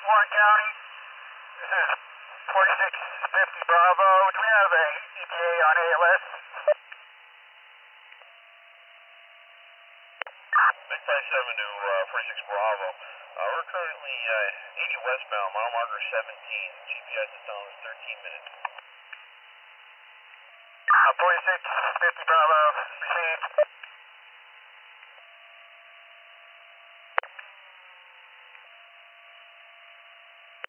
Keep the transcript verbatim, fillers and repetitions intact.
Warren County. This is forty-six fifty Bravo. Do we have a E T A on A L S? Big five seven to uh, forty-six Bravo. Uh, we're currently uh, eighty westbound, mile marker seventeen. G P S is telling us thirteen minutes. Uh, forty-six fifty Bravo, received.